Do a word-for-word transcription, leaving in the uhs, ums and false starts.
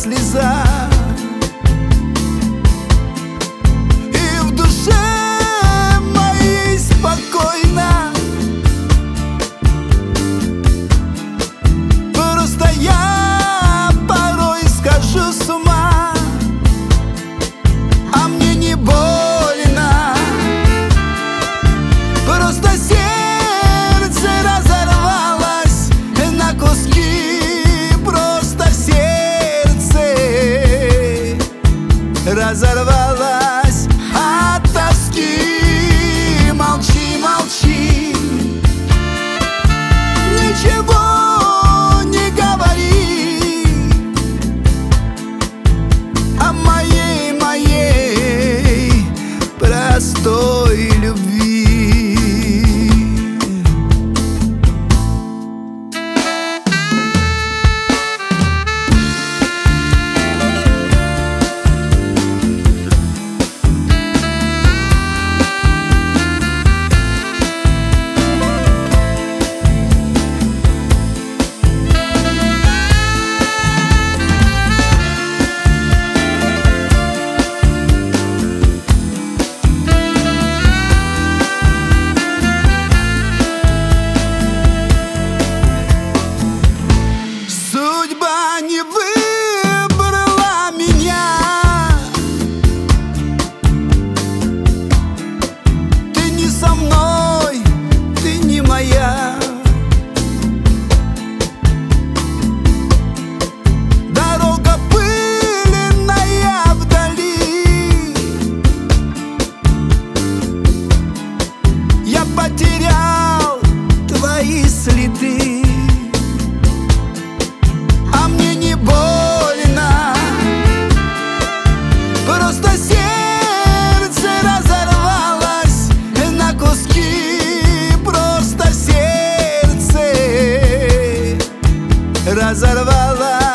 слеза, и в душе моей спокойно. Просто я порой схожу с ума, а мне не больно. Просто сердце разорвалось на куски. Просто сердце разорвалось от тоски. Молчи, молчи, ничего не говори о моей, моей простой любви. Судьба не выбрала меня, ты не со мной, ты не моя. Дорога пыльная вдали, я потерял твои следы. А мне не больно, просто сердце разорвалось на куски. Просто сердце разорвалось.